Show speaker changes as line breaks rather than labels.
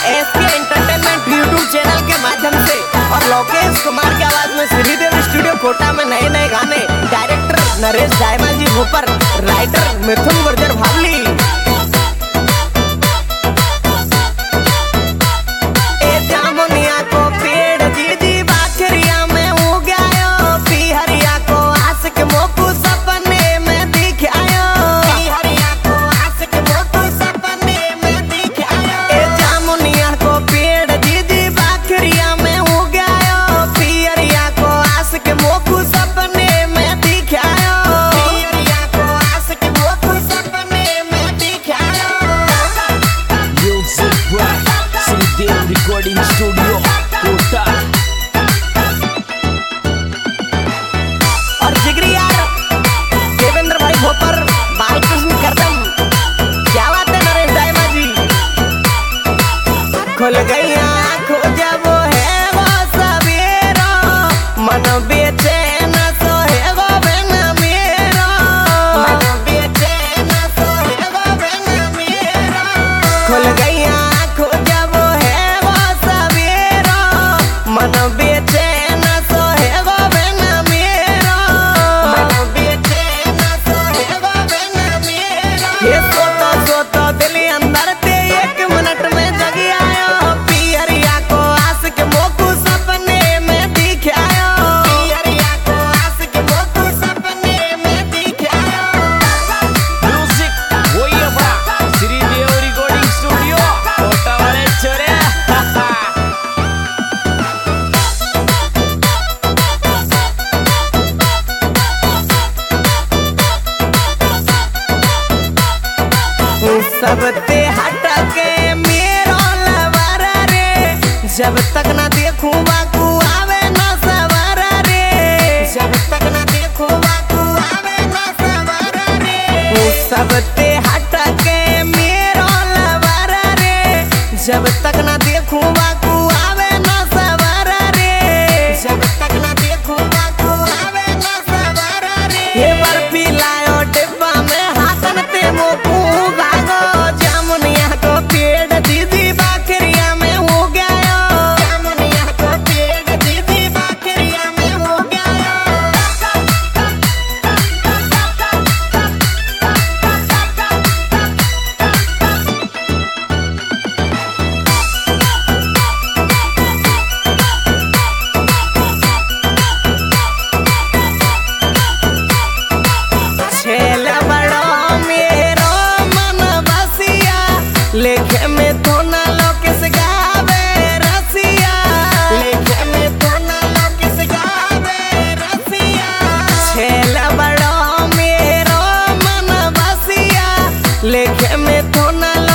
SK entertainment YouTube channel के माध्यम से और लोकेश कुमार की आवाज में श्रीदेव स्टूडियो कोटा में नए नए गाने। डायरेक्टर नरेश दायमा जी भोपर, राइटर मिथुन गुर्जर भावली।
रिकॉर्डिंग स्टूडियो कोटा
और जिगरी यार देवेंद्र भाई भोपर, बालकृष्ण करदम। क्या बात है नरेश दायमा जी। खुल गई आँखों जब है वो सवेरा, मन बेचैन सोहे वो बिन मेरा, मन बेचैन सोहे वो बिन मेरा। खुल गई आँखों जब है वो सवेरा, मन बेचैन सोहे वो बिन मेरा, मन बेचैन सोहे वो बिन मेरा। ये सोता सोता दिल अंदर ते एक मिनट में जग आयो, पियरिया को आस के मोकू सपने में दिख आयो, पियरिया को आस के मोकू सपने में दिख आयो।
म्यूजिक वही अपना श्रीदेव रिकॉर्डिंग स्टूडियो कोटा वाले छोरे।
सब ते हट के मेरो लवर रे, जब तक ना देखूं बाकू आवे ना सवर रे, जब तक ना देखूं बाकू आवे ना सवर रे। सब ते हट के मेरो लवर रे, जब तक ना देखूं बाकू आवे ना सवर रे, जब तक ना देखूं बाकू आवे ना सवर रे। ये बर्फी लायो डिब्बा में हाथन ते मोकू भागो, जामुनिया को पेड़ दीदी बाकरिया में हो गया, जामुनिया को पेड़ दीदी बाकरिया में हो गया। छेल बड़ो मेरो मन बसिया, लेखे में तो ना लोकेश गावे रसिया, लेखे में तो ना लोकेश गावे रसिया। छेल बड़ो मेरो मन बसिया, लेखे में तो ना